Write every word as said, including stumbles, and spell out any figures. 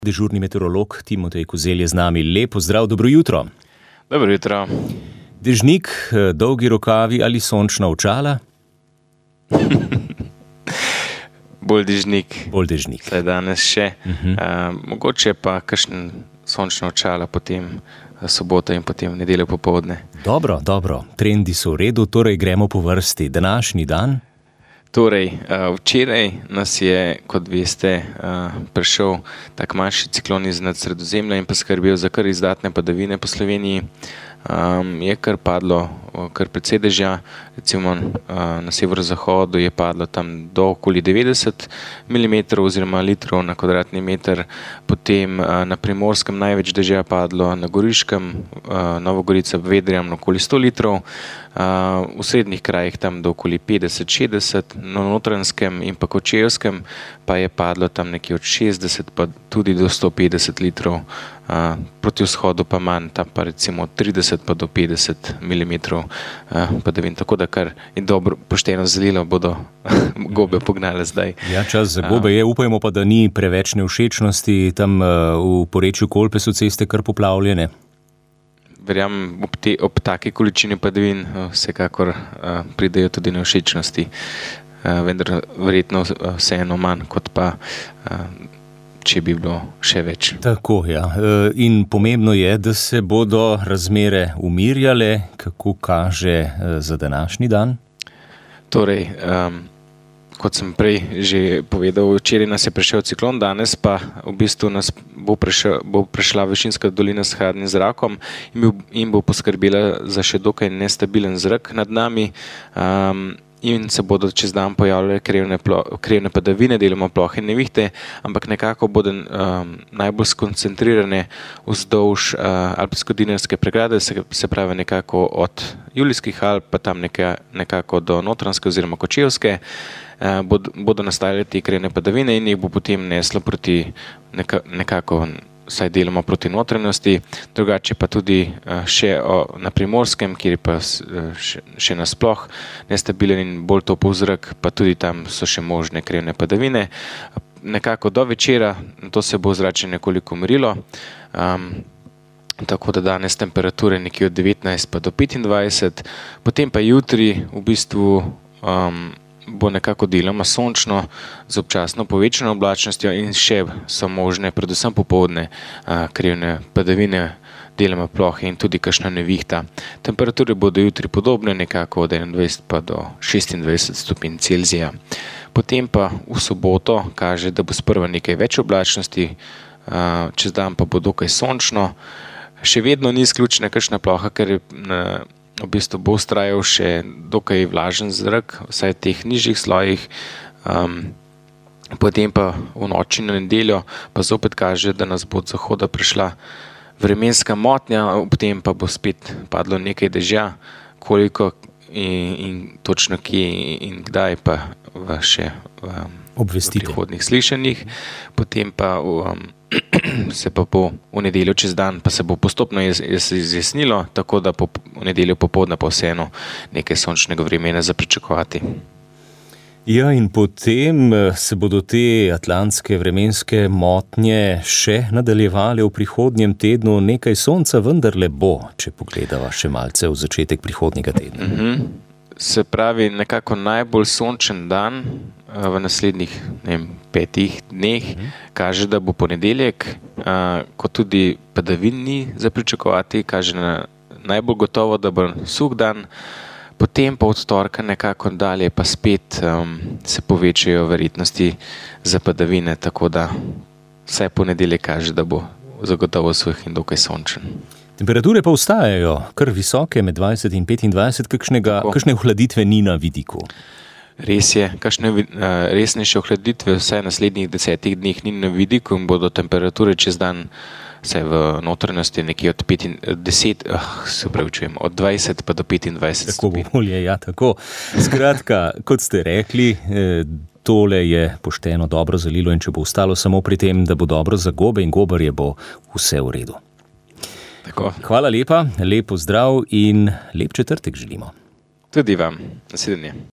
Dežurni meteorolog Timotej Kozelj je z nami. Lep pozdrav, dobro jutro. Dobro jutro. Dežnik, dolgi rokavi ali sončna očala? Bolj dežnik. Bolj dežnik. Saj danes še. Uh-huh. Uh, mogoče pa kakšen sončna očala potem sobota in potem nedeljo popoldne. Dobro, dobro. Trendi so v redu, torej gremo po vrsti. Današnji dan? Torej, včeraj nas je, kot veste, prišel tak manjši ciklon iznad Sredozemlja in poskrbel za kar izdatne padavine po Sloveniji. Je kar padlo kar precej dežja, recimo na severozahodu je padlo tam do okoli devetdeset milimetrov oziroma litrov na kvadratni meter, potem na Primorskem največ dežja padlo, na Goriškem, Nova Gorica, Vedrjem okoli sto litrov, v srednjih krajih tam do okoli petdeset šestdeset, na Notranjskem in pa Kočevskem pa je padlo tam nekje od šestdeset pa tudi do sto petdeset litrov, proti vzhodu pa manj, tam pa recimo od trideset pa do petdeset milimetrov padavin, tako da kar in dobro pošteno zalilo bodo gobe pognale zdaj. Ja, čas za gobe je, upajmo pa, da ni preveč nevšečnosti, tam v porečju Kolpe so ceste kar poplavljene. Verjamem, ob, te, ob taki količini padavin vsekakor pridejo tudi nevšečnosti, vendar verjetno vseeno manj, kot pa če bi bilo še več. Tako, ja. In pomembno je, da se bodo razmere umirjale, kako kaže za današnji dan? Torej, um, kot sem prej že povedal, včeraj nas je prišel ciklon, danes pa v bistvu nas bo, prišel, bo prišla višinska dolina s hladnim zrakom in, in bo poskrbela za še dokaj nestabilen zrak nad nami. Um, in se bodo čez dan pojavljale krevne, plo, krevne padavine, deloma plohe nevihte, ampak nekako bodo um, najbolj skoncentrirane vzdolž uh, alpsko-dinarske pregrade, se, se pravi nekako od Julijskih Alp, pa tam neka, nekako do Notranjske oziroma Kočevske, uh, bodo, bodo nastajale te krevne padavine in jih bo potem neslo proti neka, nekako vsaj deloma proti notranjosti, drugače pa tudi še na Primorskem, kjer je pa še, še nasploh nestabilen in bolj topel zrak, pa tudi tam so še možne krevne padavine. Nekako do večera, to se bo zrače nekoliko umirilo, um, tako da danes temperature nekje od devetnajst pa do petindvajset, potem pa jutri v bistvu um, bo nekako deloma sončno z občasno povečano oblačnostjo in še so možne predvsem popoldne krevne padavine, deloma plohe in tudi kakšna nevihta. Temperature bodo jutri podobne, nekako od enaindvajset pa do šestindvajset stopinj Celzija. Potem pa v soboto kaže, da bo sprva nekaj več oblačnosti, čez dan pa bo dokaj sončno. Še vedno ni izključena kakšna ploha, ker je na v bistvu bo vztrajal še dokaj vlažen zrak, vsaj v teh nižjih slojih, um, potem pa v noči na nedeljo pa zopet kaže, da nas bo od zahoda prišla vremenska motnja, potem pa bo spet padlo nekaj dežja, koliko in, in točno kje in kdaj pa v še v, v prihodnih slišanjih, potem pa um, se pa bo v nedeljo čez dan, pa se bo postopno izjasnilo, tako da po v nedeljo popoldne pa vseeno nekaj sončnega vremena za pričakovati. Ja, in potem se bodo te atlantske vremenske motnje še nadaljevale v prihodnjem tednu, nekaj sonca vendarle bo, če pogledava še malce v začetek prihodnjega tedna. Mhm. Se pravi, nekako najbolj sončen dan v naslednjih ne vem, petih dneh kaže, da bo ponedeljek, kot tudi padavin ni za pričakovati, kaže na najbolj gotovo, da bo suh dan, potem pa od torka nekako dalje pa spet um, se povečajo verjetnosti za padavine, tako da vsaj ponedeljek kaže, da bo zagotovo suh in dokaj sončen. Temperature pa ostajajo kar visoke, med dvajset in petindvajset, kakšnega, kakšne ohladitve ni na vidiku. Res je, kakšne resnejše ohladitve vsaj naslednjih desetih dneh ni na vidiku in bodo temperature čez dan vsaj v notranjosti nekje od deset, oh, se upravičujem, od dvajset pa do petindvajset stopinj. Tako bolje, ja, tako. Skratka, kot ste rekli, tole je pošteno dobro zalilo in če bo ostalo samo pri tem, da bo dobro za gobe in gobarje, bo vse v redu. Tako. Hvala lepa, lep pozdrav in lep četrtek želimo. Tudi vam, naslednje.